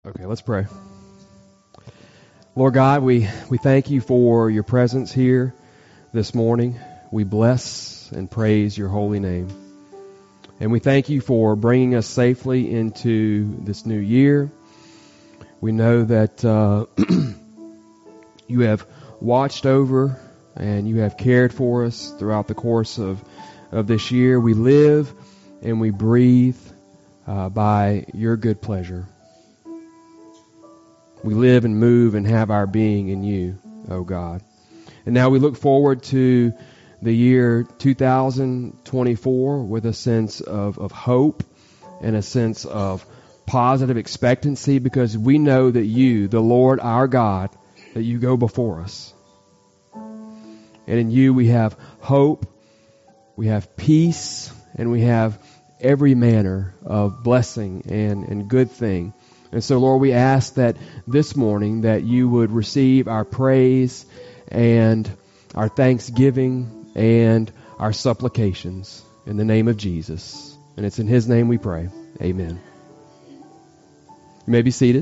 Okay, let's pray. Lord God, we thank you for your presence here this morning. We bless and praise your holy name. And we thank you for bringing us safely into this new year. We know that you have watched over and you have cared for us throughout the course of this year. We live and we breathe by your good pleasure. We live and move and have our being in you, O God. And now we look forward to the year 2024 with a sense of hope and a sense of positive expectancy, because we know that you, the Lord our God, that you go before us. And in you we have hope, we have peace, and we have every manner of blessing and good thing. And so, Lord, we ask that this morning that you would receive our praise and our thanksgiving and our supplications in the name of Jesus. And it's in his name we pray. Amen. You may be seated.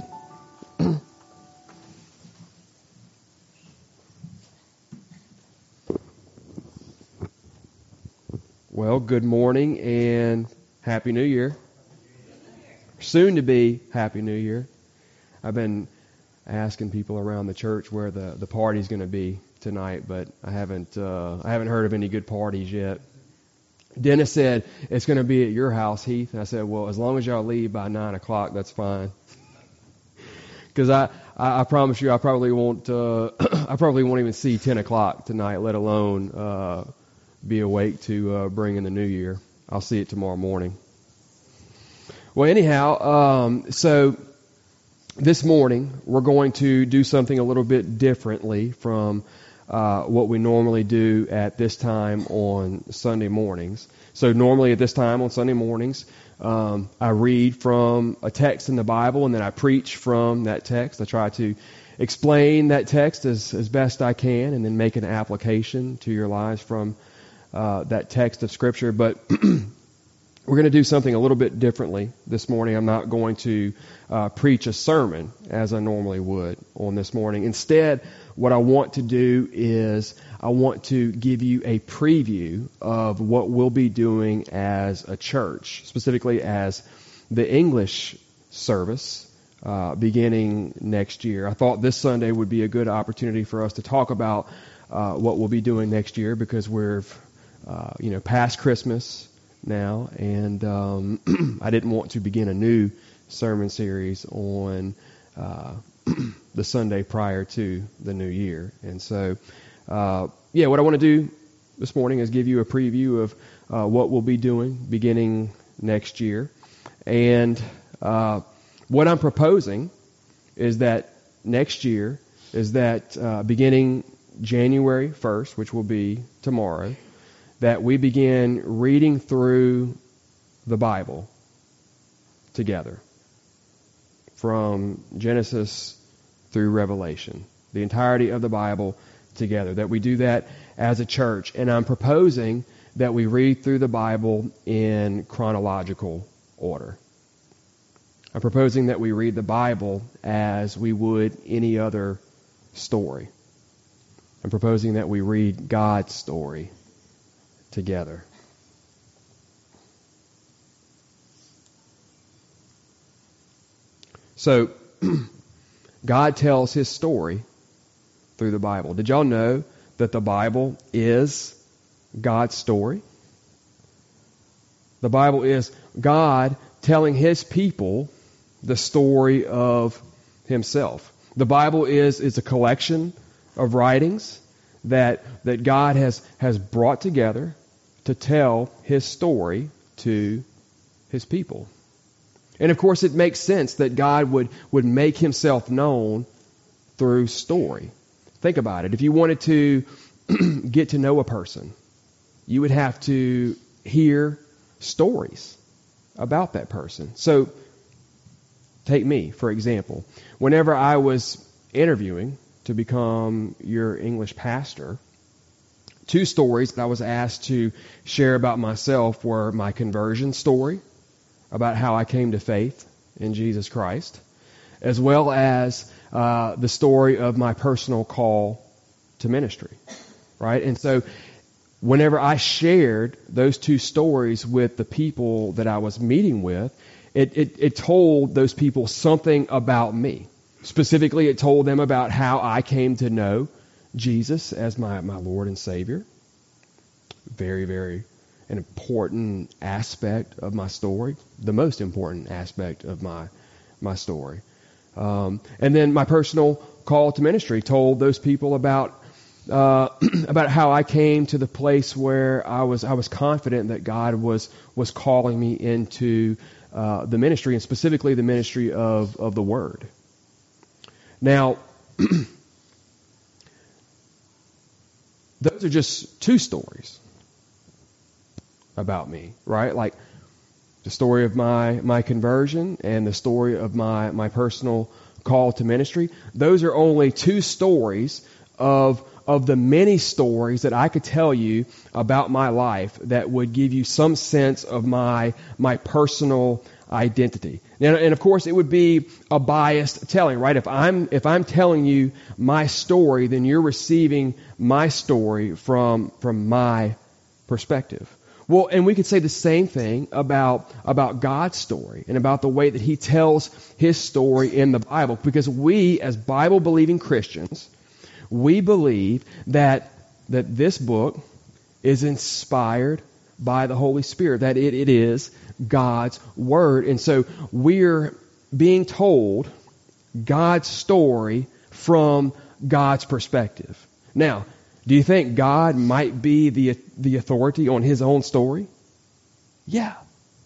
Well, good morning and Happy New Year. Soon to be Happy New Year. I've been asking people around the church where the party's going to be tonight, but I haven't heard of any good parties yet. Dennis said it's going to be at your house, Heath, and I said, well, as long as y'all leave by 9 o'clock, that's fine. Because I promise you, I probably won't even see 10 o'clock tonight, let alone be awake to bring in the new year. I'll see it tomorrow morning. Well, anyhow, so this morning we're going to do something a little bit differently from what we normally do at this time on Sunday mornings. So normally at this time on Sunday mornings, I read from a text in the Bible and then I preach from that text. I try to explain that text as best I can and then make an application to your lives from that text of Scripture. But we're going to do something a little bit differently this morning. I'm not going to preach a sermon as I normally would on this morning. Instead, what I want to do is I want to give you a preview of what we'll be doing as a church, specifically as the English service beginning next year. I thought this Sunday would be a good opportunity for us to talk about what we'll be doing next year, because we're past Christmas now, and I didn't want to begin a new sermon series on the Sunday prior to the new year. And so, what I want to do this morning is give you a preview of what we'll be doing beginning next year. And what I'm proposing is that next year is that beginning January 1st, which will be tomorrow, that we begin reading through the Bible together from Genesis through Revelation, the entirety of the Bible together, that we do that as a church. And I'm proposing that we read through the Bible in chronological order. I'm proposing that we read the Bible as we would any other story. I'm proposing that we read God's story together. So, God tells his story through the Bible. Did y'all know that the Bible is God's story? The Bible is God telling his people the story of himself. The Bible is a collection of writings that God has brought together to tell his story to his people. And of course, it makes sense that God would make himself known through story. Think about it. If you wanted to get to know a person, you would have to hear stories about that person. So, take me, for example. Whenever I was interviewing to become your English pastor, 2 stories that I was asked to share about myself were my conversion story, about how I came to faith in Jesus Christ, as well as the story of my personal call to ministry, right? And so whenever I shared those two stories with the people that I was meeting with, it told those people something about me. Specifically, it told them about how I came to know Jesus as my Lord and Savior. Very, very an important aspect of my story, the most important aspect of my story. And then my personal call to ministry told those people about how I came to the place where I was confident that God was calling me into the ministry, and specifically the ministry of the Word. Now, those are just two stories about me, right? Like the story of my conversion and the story of my personal call to ministry. Those are only two stories of the many stories that I could tell you about my life that would give you some sense of my personal identity. And of course, it would be a biased telling, right? If I'm telling you my story, then you're receiving my story from my perspective. Well, and we could say the same thing about God's story and about the way that He tells His story in the Bible, because we, as Bible-believing Christians, we believe that this book is inspired by the Holy Spirit, that it is God's Word. And so we're being told God's story from God's perspective. Now, do you think God might be the authority on His own story? Yeah.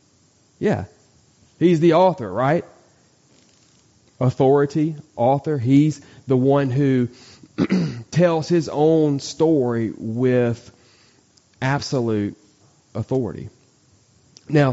He's the author, right? Authority, author. He's the one who tells His own story with absolute authority. Now,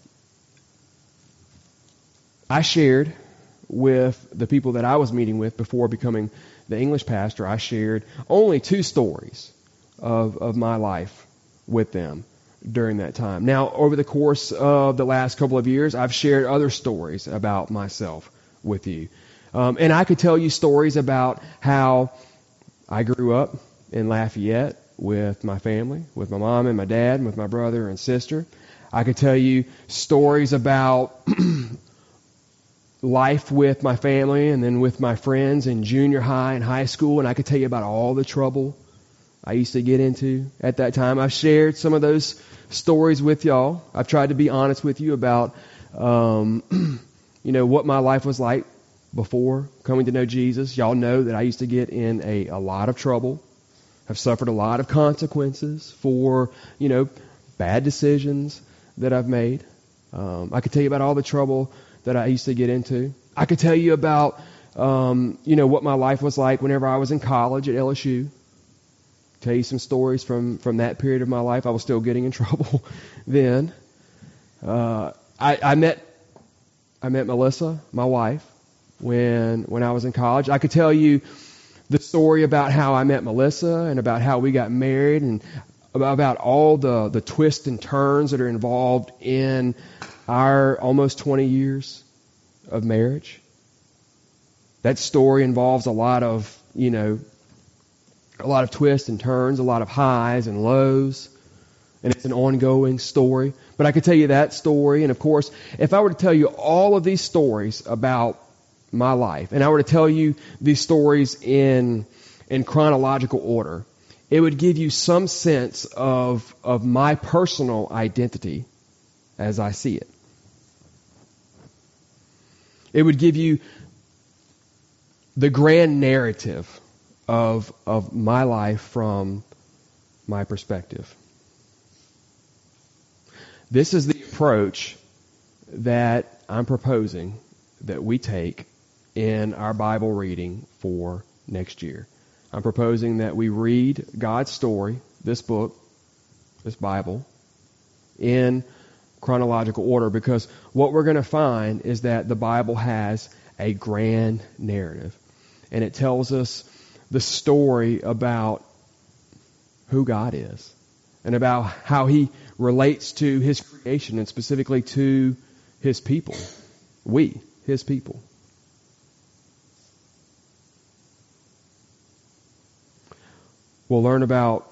I shared with the people that I was meeting with before becoming the English pastor, I shared only two stories of my life with them during that time. Now, over the course of the last couple of years, I've shared other stories about myself with you. And I could tell you stories about how I grew up in Lafayette with my family, with my mom and my dad, and with my brother and sister. I could tell you stories about life with my family and then with my friends in junior high and high school, and I could tell you about all the trouble I used to get into at that time. I've shared some of those stories with y'all. I've tried to be honest with you about what my life was like before coming to know Jesus. Y'all know that I used to get in a lot of trouble. I've suffered a lot of consequences for bad decisions that I've made. I could tell you about all the trouble that I used to get into. I could tell you about, what my life was like whenever I was in college at LSU. Tell you some stories from that period of my life. I was still getting in trouble then. I met Melissa, my wife, when I was in college. I could tell you the story about how I met Melissa and about how we got married and about all the twists and turns that are involved in our almost 20 years of marriage. That story involves a lot of twists and turns, a lot of highs and lows, and it's an ongoing story. But I could tell you that story, and of course, if I were to tell you all of these stories about my life, and I were to tell you these stories in chronological order, it would give you some sense of my personal identity as I see it. It would give you the grand narrative of my life from my perspective. This is the approach that I'm proposing that we take in our Bible reading for next year. I'm proposing that we read God's story, this book, this Bible, in chronological order, because what we're going to find is that the Bible has a grand narrative, and it tells us the story about who God is and about how He relates to His creation and specifically to His people. We, His people. We'll learn about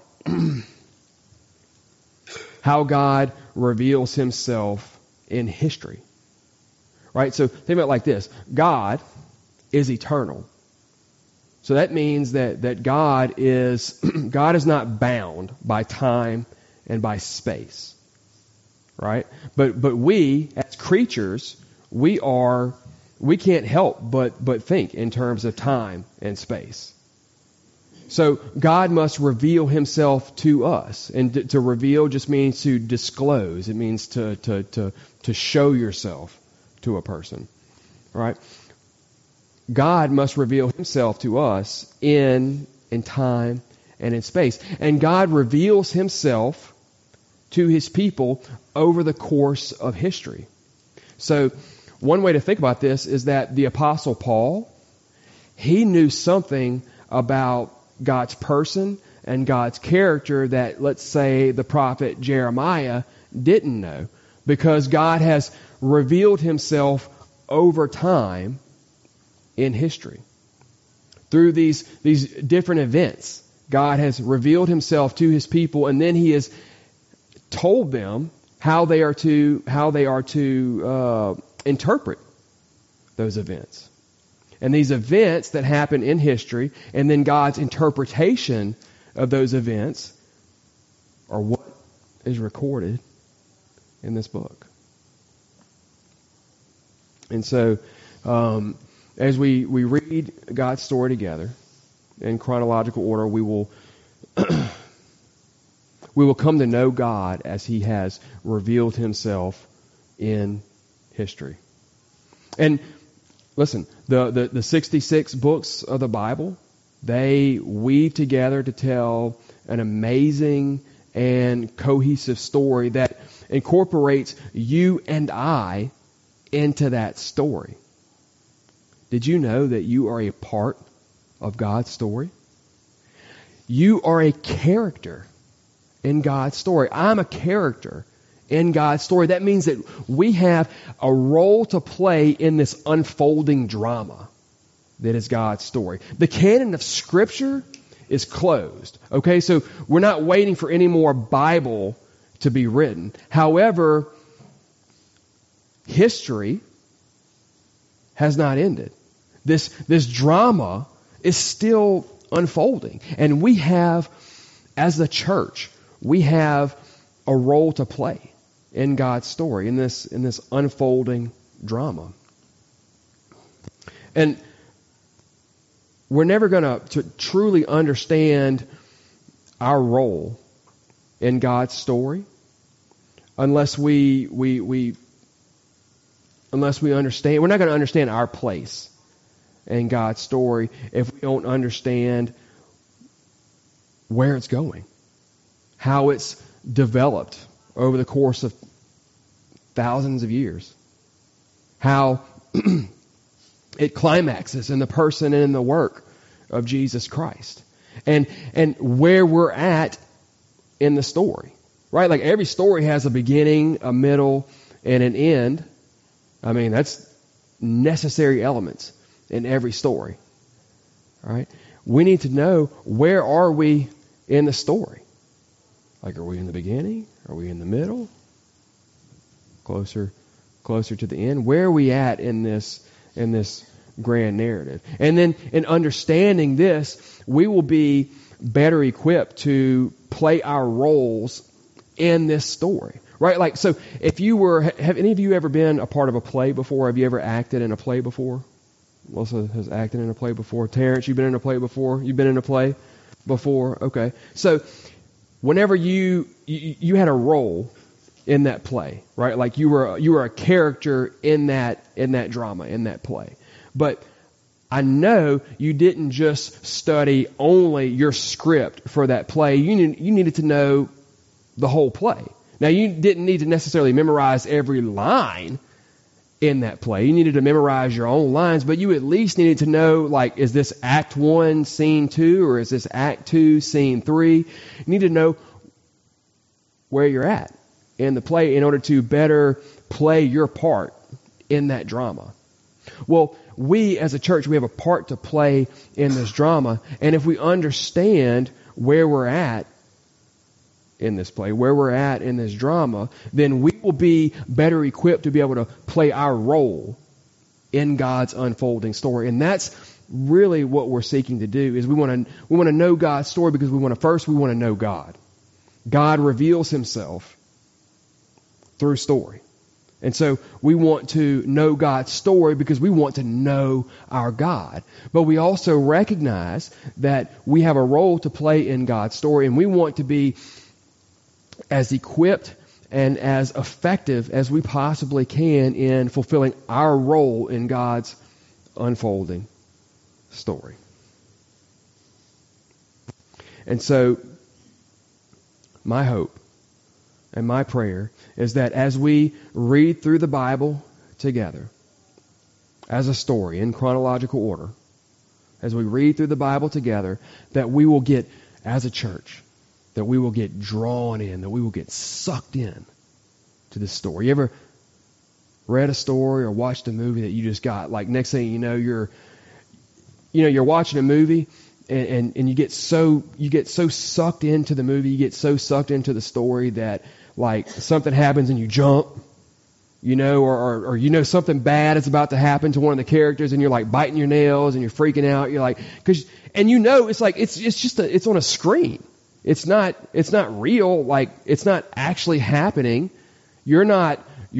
how God reveals himself in history. Right? So think about it like this. God is eternal. So that means that God is not bound by time and by space. Right? But we as creatures, we can't help but think in terms of time and space. So God must reveal himself to us. And to reveal just means to disclose. It means to show yourself to a person. Right? God must reveal himself to us in time and in space. And God reveals himself to his people over the course of history. So one way to think about this is that the Apostle Paul, he knew something about God's person and God's character that, let's say, the prophet Jeremiah didn't know, because God has revealed himself over time in history. Through these different events, God has revealed himself to his people, and then he has told them how they are to interpret those events. And these events that happen in history, and then God's interpretation of those events, are what is recorded in this book. And so, as we read God's story together in chronological order, we will come to know God as he has revealed himself in history. And listen, the 66 books of the Bible, they weave together to tell an amazing and cohesive story that incorporates you and I into that story. Did you know that you are a part of God's story? You are a character in God's story. I'm a character in God's story. That means that we have a role to play in this unfolding drama that is God's story. The canon of Scripture is closed. Okay, so we're not waiting for any more Bible to be written. However, history has not ended. This drama is still unfolding. And we have, as the church, we have a role to play in God's story, in this unfolding drama. And we're never going to truly understand our role in God's story unless we understand. We're not going to understand our place in God's story if we don't understand where it's going, how it's developed over the course of thousands of years, how it climaxes in the person and in the work of Jesus Christ, and where we're at in the story, right? Like every story has a beginning, a middle, and an end. I mean, that's necessary elements in every story, right? We need to know, where are we in the story? Like, are we in the beginning? Are we in the middle? Closer to the end? Where are we at in this grand narrative? And then in understanding this, we will be better equipped to play our roles in this story. Right? Like, so if have any of you ever been a part of a play before? Have you ever acted in a play before? Melissa has acted in a play before. Terrence, you've been in a play before? You've been in a play before? Okay. So whenever you had a role in that play, right? Like you were a character in that drama, in that play. But I know you didn't just study only your script for that play. You needed to know the whole play. Now, you didn't need to necessarily memorize every line in that play. You needed to memorize your own lines, but you at least needed to know, like, is this Act 1, Scene 2, or is this Act 2, Scene 3? You need to know where you're at in the play in order to better play your part in that drama. Well, we as a church, we have a part to play in this drama, and if we understand where we're at in this play, where we're at in this drama, then we will be better equipped to be able to play our role in God's unfolding story. And that's really what we're seeking to do, is we want to know God's story because we want to know God. God reveals himself through story. And so we want to know God's story because we want to know our God. But we also recognize that we have a role to play in God's story, and we want to be as equipped and as effective as we possibly can in fulfilling our role in God's unfolding story. And so my hope and my prayer is that as we read through the Bible together, as a story in chronological order, as we read through the Bible together, that we will get, as a church, that we will get drawn in, that we will get sucked in to this story. You ever read a story or watched a movie that you just got, like, next thing you know, you're watching a movie and you get so sucked into the movie, you get so sucked into the story that, like, something happens and you jump, or something bad is about to happen to one of the characters and you're like biting your nails and you're freaking out. You're like, it's like, it's on a screen. It's not real. Like, it's not actually happening. You're not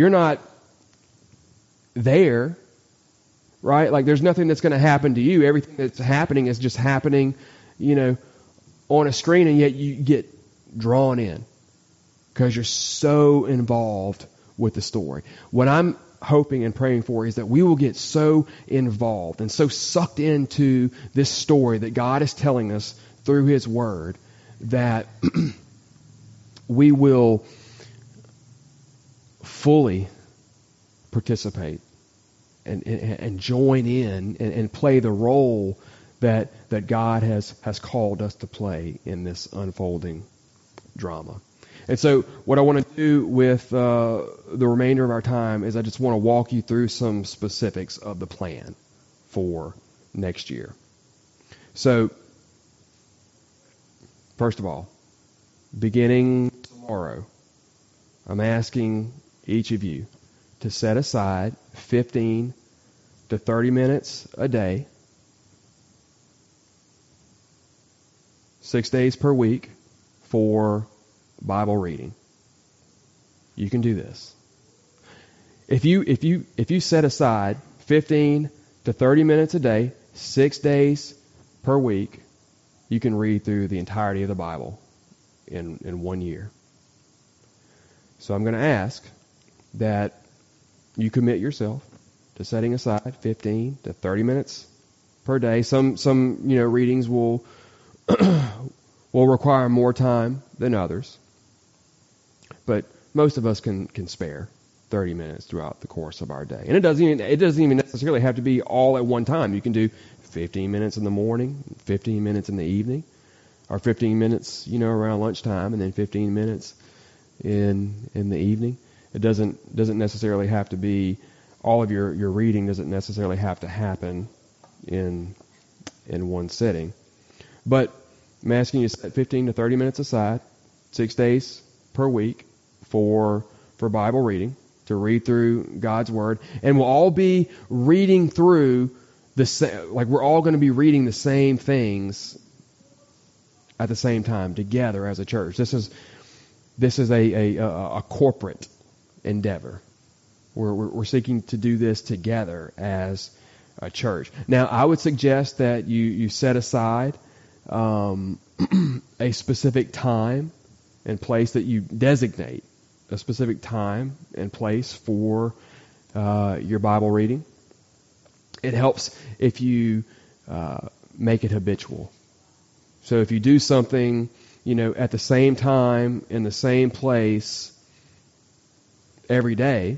there, right? Like, there's nothing that's going to happen to you. Everything that's happening is just happening, on a screen, and yet you get drawn in because you're so involved with the story. What I'm hoping and praying for is that we will get so involved and so sucked into this story that God is telling us through His Word that we will fully participate and join in and play the role that God has called us to play in this unfolding drama. And so what I want to do with the remainder of our time is I just want to walk you through some specifics of the plan for next year. So, first of all, beginning tomorrow, I'm asking each of you to set aside 15 to 30 minutes a day, 6 days per week, for Bible reading. You can do this. If you set aside 15 to 30 minutes a day, 6 days per week, you can read through the entirety of the Bible in 1 year. So I'm going to ask that you commit yourself to setting aside 15 to 30 minutes per day. Some readings will require more time than others, but most of us can spare 30 minutes throughout the course of our day. And it doesn't even necessarily have to be all at one time. You can do 15 minutes in the morning, 15 minutes in the evening, or 15 minutes, around lunchtime, and then 15 minutes in the evening. It doesn't necessarily have to be, all of your reading doesn't necessarily have to happen in one sitting. But I'm asking you to set 15 to 30 minutes aside, 6 days per week for Bible reading, to read through God's Word. And we'll all be reading through we're all going to be reading the same things at the same time together as a church. This is a corporate endeavor. We're seeking to do this together as a church. Now, I would suggest that you set aside a specific time and place, that you designate a specific time and place for your Bible reading. It helps if you make it habitual. So if you do something, at the same time, in the same place every day,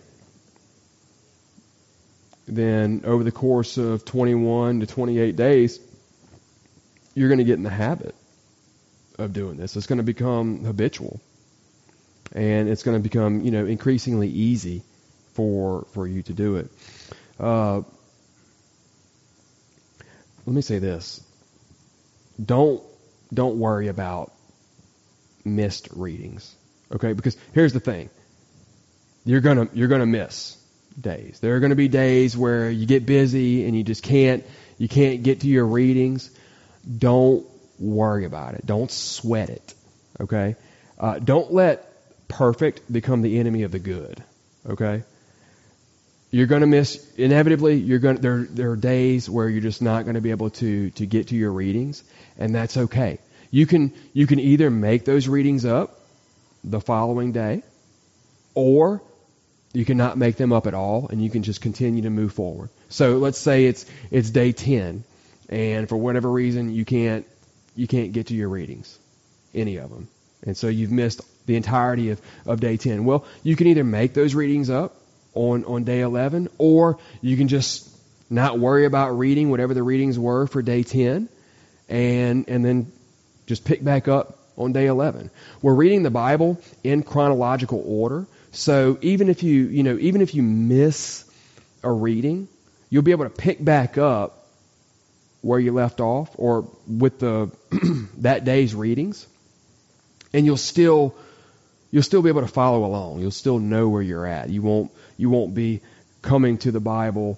then over the course of 21 to 28 days, you're going to get in the habit of doing this. It's going to become habitual. And it's going to become, increasingly easy for you to do it. Let me say this. Don't don't worry about missed readings. Okay? Because here's the thing. You're gonna miss days. There are gonna be days where you get busy and you just can't get to your readings. Don't worry about it. Don't sweat it. Okay? Don't let perfect become the enemy of the good. Okay? You're going to miss, inevitably, there are days where you're just not going to be able to get to your readings, and that's okay. You can either make those readings up the following day, or you can not make them up at all, and you can just continue to move forward. So let's say it's day 10, and for whatever reason you can't get to your readings, any of them, and so you've missed the entirety of day 10. Well, you can either make those readings up on day 11, or you can just not worry about reading whatever the readings were for day 10, and then just pick back up on day 11. We're reading the Bible in chronological order, so even if you miss a reading, you'll be able to pick back up where you left off, or with the that day's readings, and you'll still be able to follow along. You'll still know where you're at. You won't be coming to the Bible,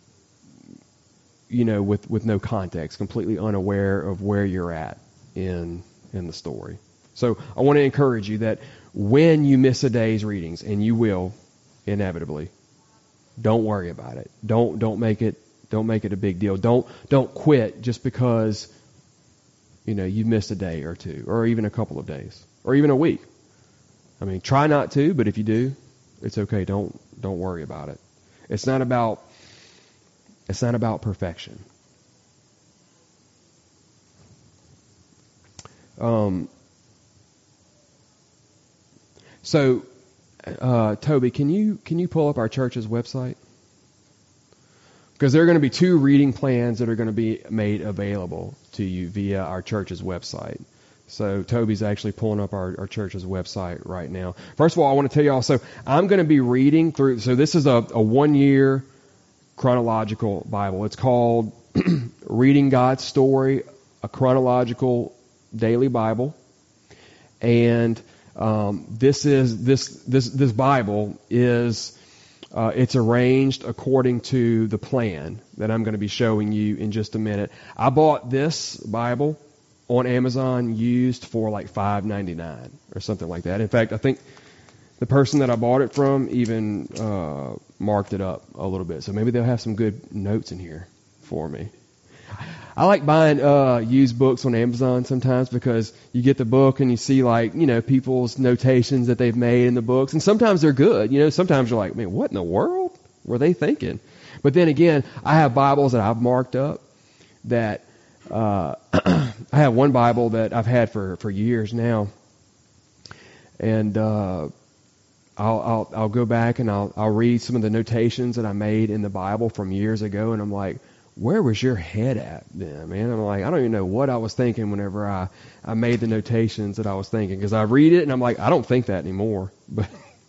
with no context, completely unaware of where you're at in the story. So I want to encourage you that when you miss a day's readings, and you will inevitably, don't worry about it. Don't make it a big deal. Don't quit just because you missed a day or two, or even a couple of days, or even a week. I mean, try not to, but if you do, it's okay. Don't worry about it. It's not about perfection. So, Toby, can you pull up our church's website? Because there are going to be 2 reading plans that are going to be made available to you via our church's website. So Toby's actually pulling up our church's website right now. First of all, I want to tell you also, I'm going to be reading through, so this is a 1-year chronological Bible. It's called Reading God's Story, a Chronological Daily Bible. And this Bible is it's arranged according to the plan that I'm going to be showing you in just a minute. I bought this Bible on Amazon used for like $5.99 or something like that. In fact, I think the person that I bought it from even marked it up a little bit. So maybe they'll have some good notes in here for me. I like buying used books on Amazon sometimes, because you get the book and you see people's notations that they've made in the books, and sometimes they're good. Sometimes you're like, man, what in the world were they thinking? But then again, I have Bibles that I've marked up that I have one Bible that I've had for years now, and I'll go back and I'll read some of the notations that I made in the Bible from years ago, and I'm like, where was your head at then, man? I'm like, I don't even know what I was thinking whenever I made the notations that I was thinking, because I read it and I'm like, I don't think that anymore. But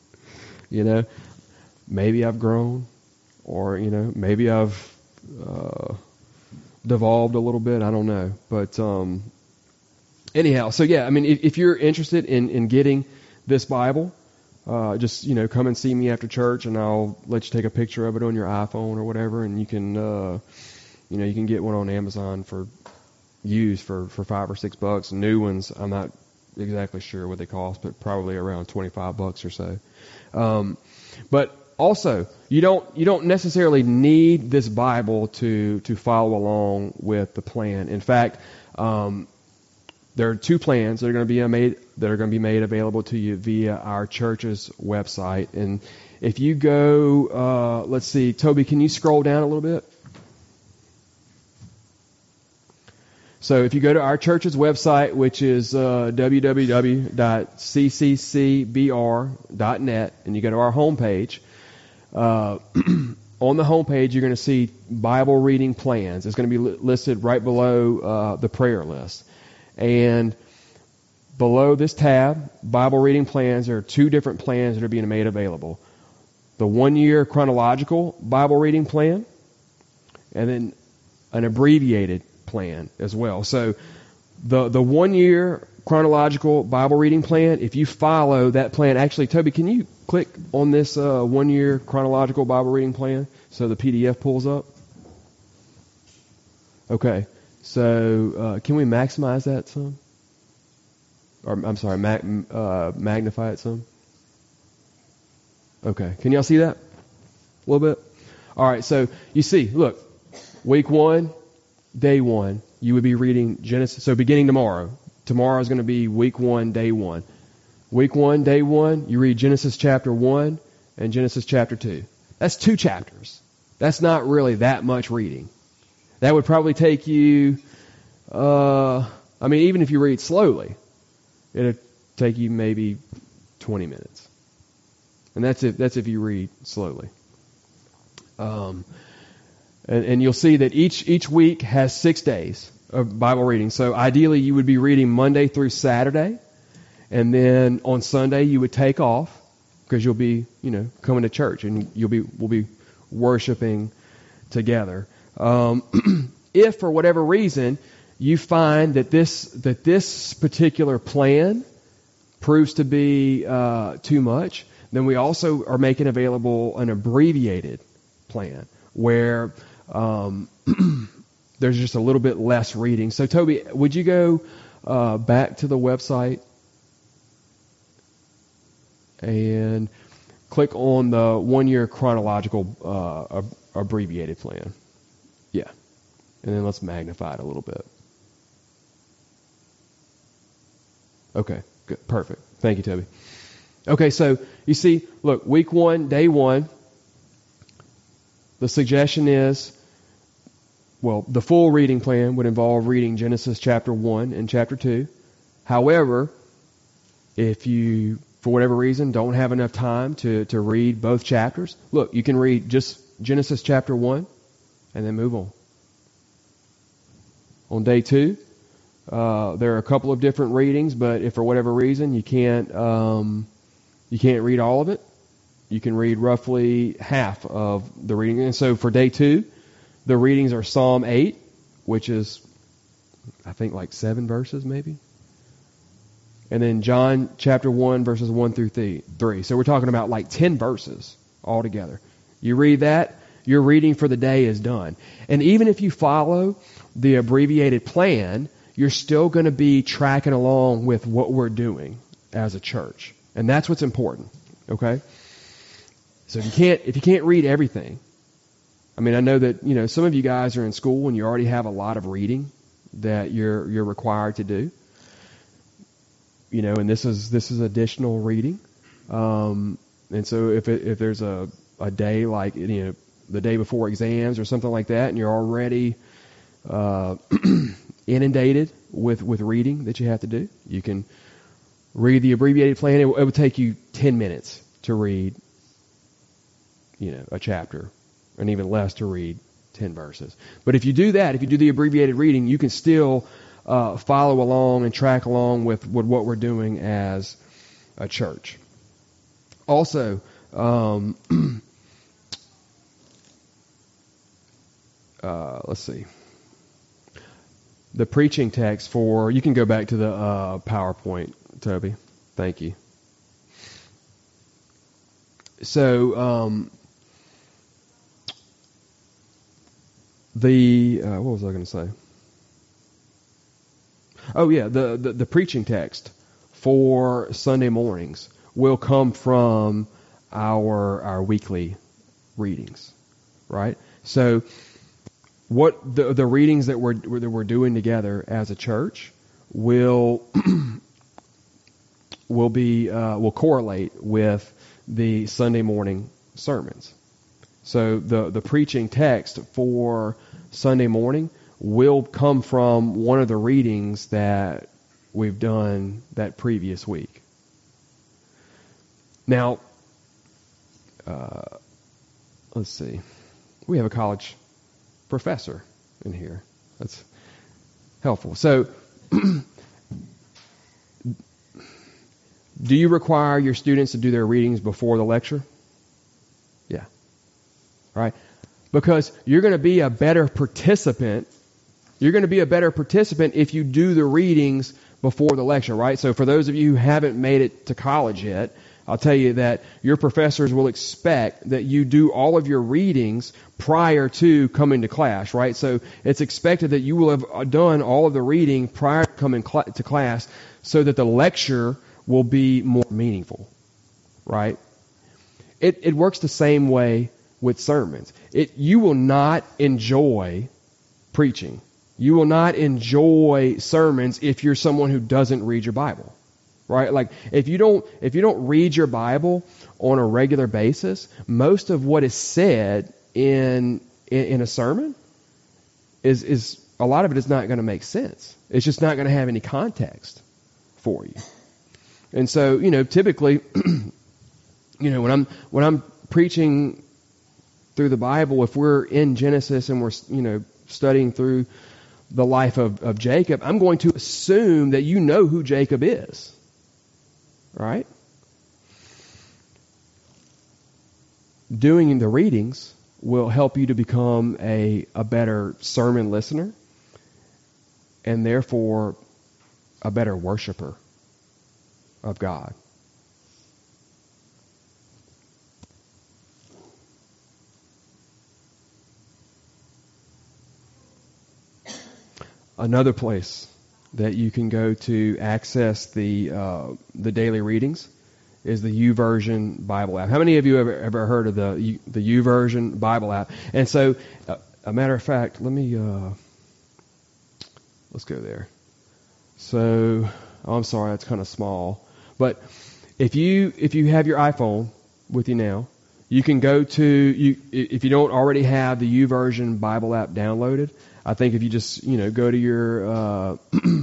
maybe I've grown, or maybe I've devolved a little bit. I don't know. But anyhow, so yeah, I mean, if you're interested in getting this Bible, just come and see me after church, and I'll let you take a picture of it on your iPhone or whatever, and you can you can get one on Amazon for used for $5 or $6. New ones, I'm not exactly sure what they cost, but probably around $25 or so. But also, you don't necessarily need this Bible to follow along with the plan. In fact, there are 2 plans that are going to be made available to you via our church's website. And if you go, let's see, Toby, can you scroll down a little bit? So if you go to our church's website, which is www.cccbr.net, and you go to our homepage, on the homepage you're going to see Bible reading plans. It's going to be listed right below the prayer list. And below this tab, Bible reading plans, there are 2 different plans that are being made available. The 1-year chronological Bible reading plan, and then an abbreviated plan as well. So The 1 year chronological Bible reading plan, if you follow that plan, actually, Toby, can you click on this 1 year chronological Bible reading plan so the PDF pulls up? Okay, so can we maximize that some? Or I'm sorry, magnify it some? Okay, can y'all see that? A little bit? All right, so you see, look, week 1, day 1, you would be reading Genesis. So beginning tomorrow. Tomorrow is going to be week 1, day 1. Week 1, day 1, you read Genesis chapter 1 and Genesis chapter 2. That's 2 chapters. That's not really that much reading. That would probably take you, even if you read slowly, it would take you maybe 20 minutes. And that's if you read slowly. And you'll see that each week has 6 days of Bible reading. So ideally you would be reading Monday through Saturday, and then on Sunday you would take off because you'll be, coming to church and we'll be worshiping together. If for whatever reason you find that this particular plan proves to be too much, then we also are making available an abbreviated plan where there's just a little bit less reading. So Toby, would you go back to the website and click on the 1 year chronological abbreviated plan? Yeah. And then let's magnify it a little bit. Okay, good. Perfect. Thank you, Toby. Okay, so you see, look, week 1, day 1, the suggestion is, the full reading plan would involve reading Genesis chapter 1 and chapter 2. However, if you, for whatever reason, don't have enough time to read both chapters, look, you can read just Genesis chapter 1 and then move on. On day 2, there are a couple of different readings, but if for whatever reason you can't read all of it, you can read roughly half of the reading. And so for day 2, the readings are Psalm 8, which is, I think, like 7 verses maybe. And then John chapter 1, verses 1 through 3. So we're talking about like 10 verses altogether. You read that, your reading for the day is done. And even if you follow the abbreviated plan, you're still going to be tracking along with what we're doing as a church. And that's what's important. Okay? So if you can't read everything, I know that, some of you guys are in school and you already have a lot of reading that you're required to do. And this is additional reading. And so if there's a day like, the day before exams or something like that, and you're already inundated with reading that you have to do, you can read the abbreviated plan. It would take you 10 minutes to read, a chapter, and even less to read 10 verses. But if you do that, if you do the abbreviated reading, you can still follow along and track along with what we're doing as a church. Also, let's see. The preaching text you can go back to the PowerPoint, Toby. Thank you. So, what was I going to say? Oh yeah, the preaching text for Sunday mornings will come from our weekly readings, right? So, what the readings that we're doing together as a church will correlate with the Sunday morning sermons. So the preaching text for Sunday morning will come from one of the readings that we've done that previous week. Now, let's see. We have a college professor in here. That's helpful. So, do you require your students to do their readings before the lecture? Yeah. Right? Because you're going to be a better participant. You're going to be a better participant if you do the readings before the lecture, right? So for those of you who haven't made it to college yet, I'll tell you that your professors will expect that you do all of your readings prior to coming to class, right? So it's expected that you will have done all of the reading prior to coming to class so that the lecture will be more meaningful, right? It works the same way with sermons. You will not enjoy preaching. You will not enjoy sermons if you're someone who doesn't read your Bible. Right? Like if you don't read your Bible on a regular basis, most of what is said in a sermon is a lot of it is not going to make sense. It's just not going to have any context for you. And so, typically, when I'm preaching through the Bible, if we're in Genesis and we're studying through the life of Jacob, I'm going to assume that you know who Jacob is. Right? Doing the readings will help you to become a better sermon listener and therefore a better worshiper of God. Another place that you can go to access the daily readings is the YouVersion Bible app. How many of you have ever heard of the YouVersion Bible app? And so, a matter of fact, let's go there. So, I'm sorry, that's kind of small, but if you have your iPhone with you now, you can go to if you don't already have the YouVersion Bible app downloaded. I think if you just, go to your,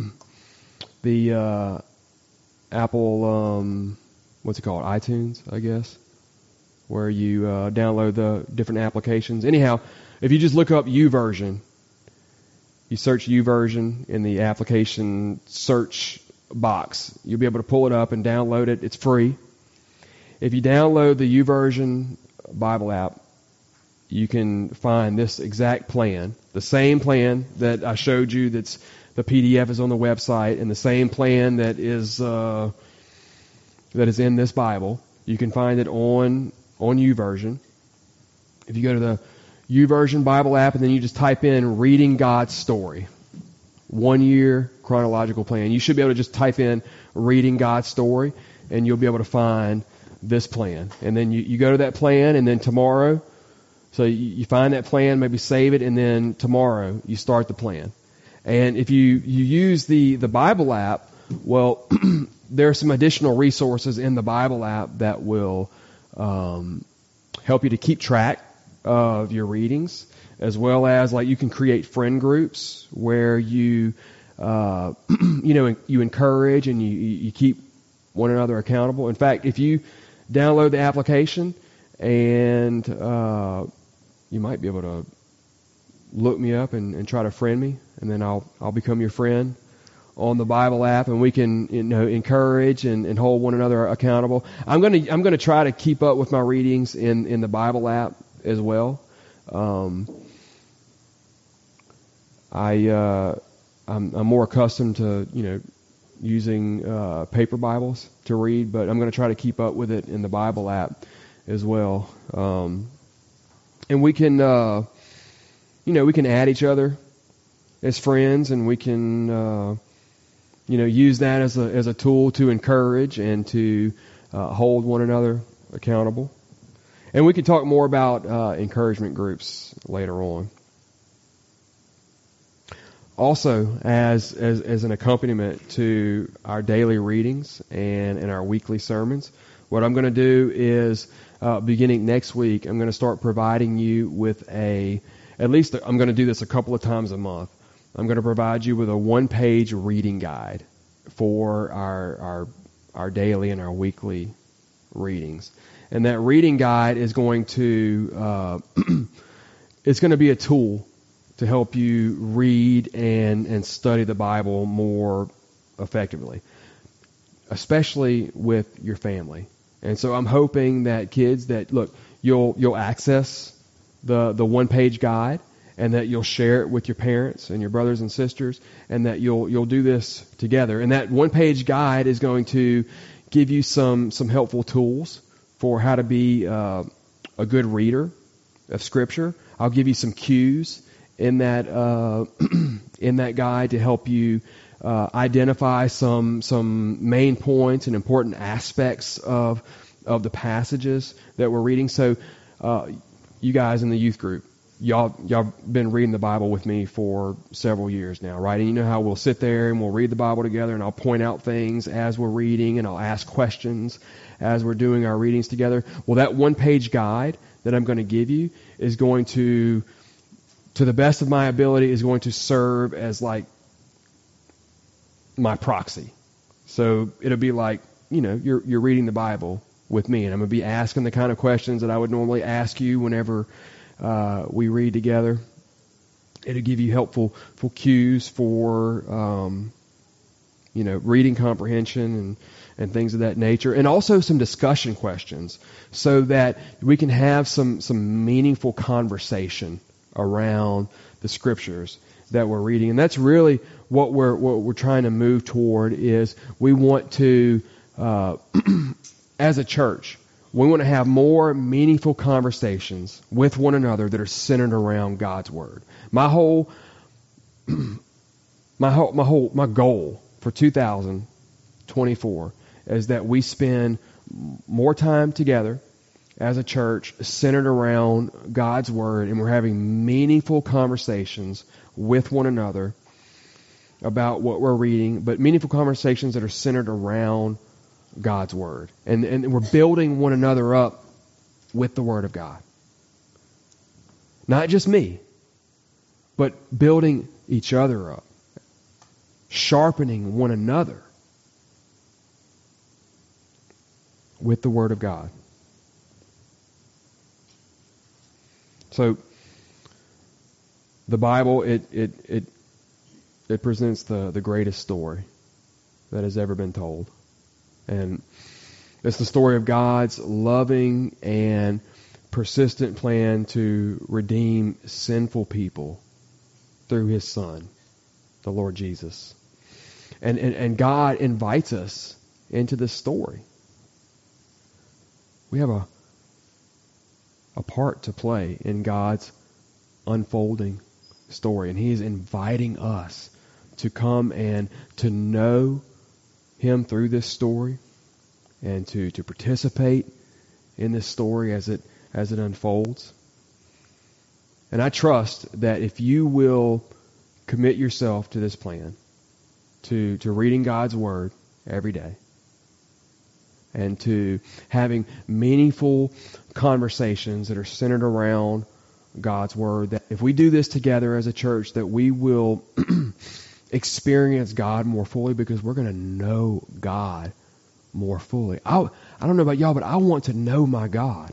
the Apple, what's it called? iTunes, I guess, where you download the different applications. Anyhow, if you just look up YouVersion, you search YouVersion in the application search box, you'll be able to pull it up and download it. It's free. If you download the YouVersion Bible app, you can find this exact plan, the same plan that I showed you. That's the PDF is on the website, and the same plan that is in this Bible. You can find it on YouVersion. If you go to the YouVersion Bible app, and then you just type in "Reading God's Story," 1 year chronological plan. You should be able to just type in "Reading God's Story," and you'll be able to find this plan. And then you go to that plan, and then tomorrow. So you find that plan, maybe save it, and then tomorrow you start the plan. And if you use the Bible app, well, there are some additional resources in the Bible app that will help you to keep track of your readings, as well as you can create friend groups where you you encourage and you keep one another accountable. In fact, if you download the application and you might be able to look me up and try to friend me, and then I'll become your friend on the Bible app, and we can encourage and hold one another accountable. I'm gonna try to keep up with my readings in the Bible app as well. I'm more accustomed to using paper Bibles to read, but I'm going to try to keep up with it in the Bible app as well. And we can we can add each other as friends, and we can use that as a tool to encourage and to hold one another accountable. And we can talk more about encouragement groups later on. Also, as an accompaniment to our daily readings and our weekly sermons, what I'm going to do is, beginning next week, I'm going to start providing you with I'm going to do this a couple of times a month. I'm going to provide you with a 1-page reading guide for our daily and our weekly readings. And that reading guide is going to, it's going to be a tool to help you read and study the Bible more effectively, especially with your family. And so I'm hoping that kids you'll access the 1-page guide, and that you'll share it with your parents and your brothers and sisters, and that you'll do this together. And that one-page guide is going to give you some helpful tools for how to be a good reader of Scripture. I'll give you some cues in that in that guide to help you identify some main points and important aspects of the passages that we're reading. So you guys in the youth group, y'all been reading the Bible with me for several years now, right? And you know how we'll sit there and we'll read the Bible together, and I'll point out things as we're reading, and I'll ask questions as we're doing our readings together. Well, that one-page guide that I'm going to give you is going to the best of my ability, is going to serve as like my proxy. So it'll be like, you're reading the Bible with me, and I'm going to be asking the kind of questions that I would normally ask you whenever we read together. It'll give you helpful cues for reading comprehension and things of that nature, and also some discussion questions so that we can have some meaningful conversation around the Scriptures that we're reading. And that's really what we're trying to move toward. Is we want to as a church, we want to have more meaningful conversations with one another that are centered around God's Word. My goal for 2024 is that we spend more time together as a church centered around God's Word, and we're having meaningful conversations with one another about what we're reading, but meaningful conversations that are centered around God's Word. And we're building one another up with the Word of God. Not just me, but building each other up, sharpening one another with the Word of God. So the Bible, it presents the greatest story that has ever been told. And it's the story of God's loving and persistent plan to redeem sinful people through His Son, the Lord Jesus. And God invites us into this story. We have a part to play in God's unfolding story. And He is inviting us to come and to know Him through this story, and to participate in this story as it unfolds. And I trust that if you will commit yourself to this plan, to reading God's Word every day, and to having meaningful conversations that are centered around God's Word, that if we do this together as a church, that we will experience God more fully, because we're going to know God more fully. I don't know about y'all, but I want to know my God.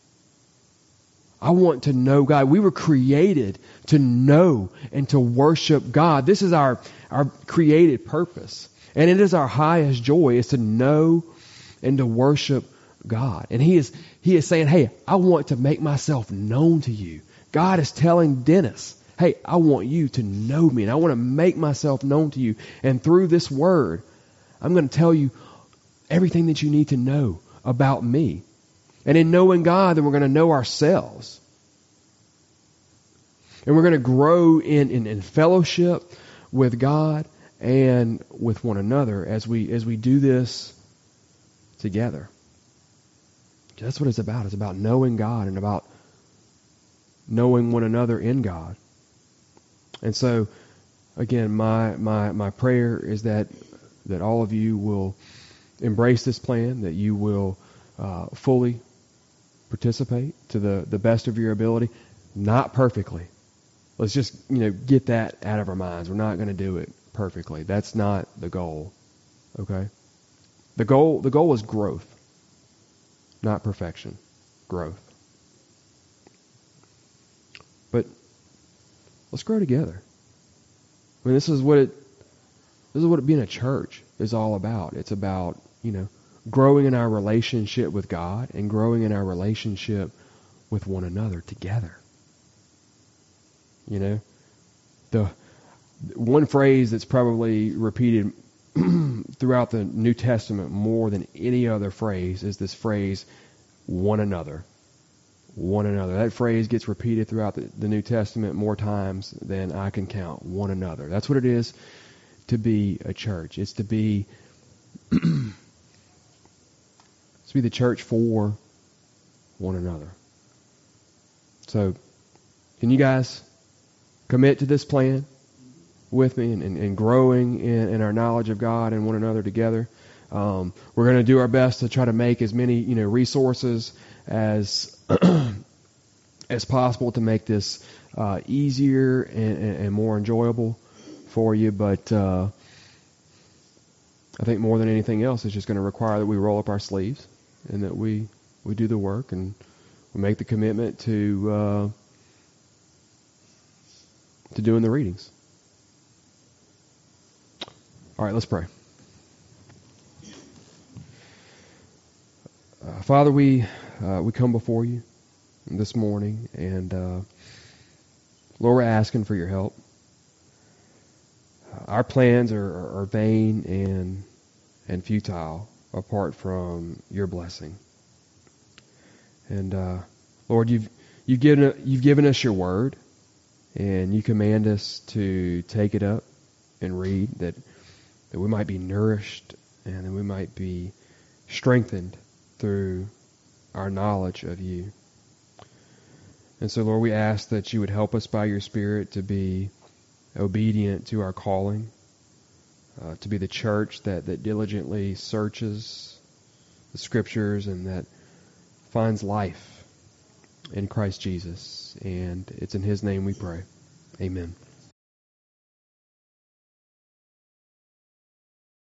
I want to know God. We were created to know and to worship God. This is our created purpose. And it is our highest joy, is to know and to worship God. And He is saying, hey, I want to make myself known to you. God is telling Dennis, hey, I want you to know me, and I want to make myself known to you. And through this Word, I'm going to tell you everything that you need to know about me. And in knowing God, then we're going to know ourselves. And we're going to grow in fellowship with God and with one another as we do this together. That's what it's about. It's about knowing God and about knowing one another in God. And so, again, my prayer is that all of you will embrace this plan, that you will fully participate to the best of your ability, not perfectly. Let's just get that out of our minds. We're not going to do it perfectly. That's not the goal. Okay? The goal is growth, not perfection. Growth. But let's grow together. I mean, this is what being a church is all about. It's about, growing in our relationship with God and growing in our relationship with one another together. You know, the one phrase that's probably repeated throughout the New Testament more than any other phrase is this phrase, one another. One another. That phrase gets repeated throughout the New Testament more times than I can count. One another. That's what it is to be a church. It's to be the church for one another. So, can you guys commit to this plan with me and growing in our knowledge of God and one another together? We're going to do our best to try to make as many resources as as possible to make this easier and more enjoyable for you. But I think more than anything else, it's just going to require that we roll up our sleeves and that we do the work and we make the commitment to doing the readings. All right, let's pray. Father, we come before you this morning, and Lord, we're asking for your help. Our plans are vain and futile apart from your blessing. And Lord, you've given us your word, and you command us to take it up and read, that we might be nourished and that we might be strengthened through our knowledge of you. And so, Lord, we ask that you would help us by your Spirit to be obedient to our calling, to be the church that diligently searches the Scriptures and that finds life in Christ Jesus. And it's in his name we pray. Amen.